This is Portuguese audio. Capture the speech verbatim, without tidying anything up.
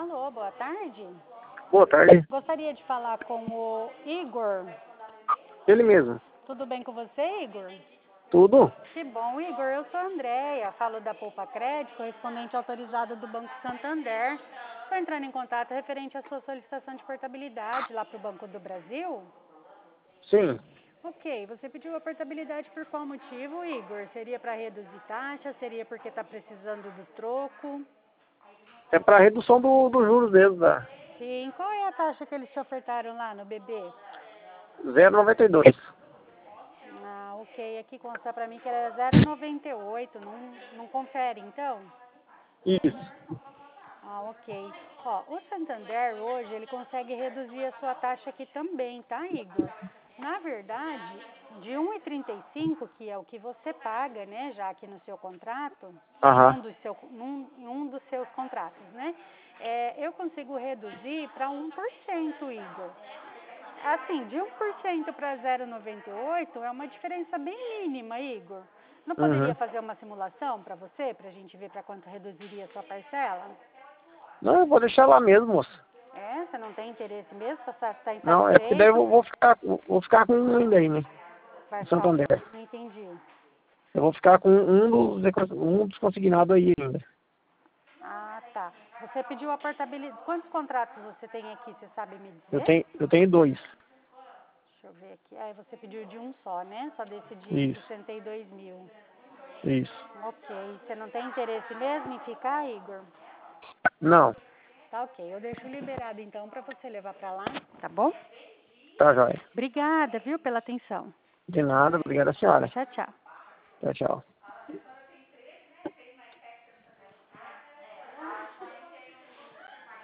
Alô, boa tarde. Boa tarde. Gostaria de falar com o Igor. Ele mesmo. Tudo bem com você, Igor? Tudo? Que bom, Igor. Eu sou a Andréia, falo da Poupa Crédito, correspondente autorizado do Banco Santander. Estou entrando em contato referente à sua solicitação de portabilidade lá para o Banco do Brasil. Sim. Ok, você pediu a portabilidade por qual motivo, Igor? Seria para reduzir taxa? Seria porque está precisando do troco? É para redução do, dos juros deles, tá? Sim, qual é a taxa que eles te ofertaram lá no B B? zero vírgula noventa e dois. Ah, ok. Aqui consta para mim que era zero vírgula noventa e oito. Não, não confere, então? Isso. Ah, ok. Ó, o Santander hoje, ele consegue reduzir a sua taxa aqui também, tá, Igor? Na verdade, de um vírgula trinta e cinco, que é o que você paga, né, já aqui no seu contrato, em um Aham. dos, seu, num, em um dos seus contratos, né, é, eu consigo reduzir para um por cento, Igor. Assim, de um por cento para zero vírgula noventa e oito é uma diferença bem mínima, Igor. Não poderia Uhum. fazer uma simulação para você, para a gente ver para quanto reduziria a sua parcela? Não, eu vou deixar lá mesmo, moça. É, você não tem interesse mesmo? Você está Não, é porque daí eu insatisfeito? vou, vou ficar, vou ficar com um ainda aí, né? Vai No ficar... Santander. Não entendi. Eu vou ficar com um dos, um dos consignados aí ainda. Ah, tá. Você pediu a portabilidade. Quantos contratos você tem aqui, você sabe me Eu dizer? tenho, eu tenho dois. Deixa eu ver aqui. Ah, você pediu de um só, né? Só desse de Isso. sessenta e dois mil. Isso. Ok. Você não tem interesse mesmo em ficar, Igor? Não. Tá ok. Eu deixo liberado então para você levar para lá, tá bom? Tá, joia. Obrigada, viu, pela atenção. De nada, obrigada, senhora. Tchau, tchau. Tchau, tchau.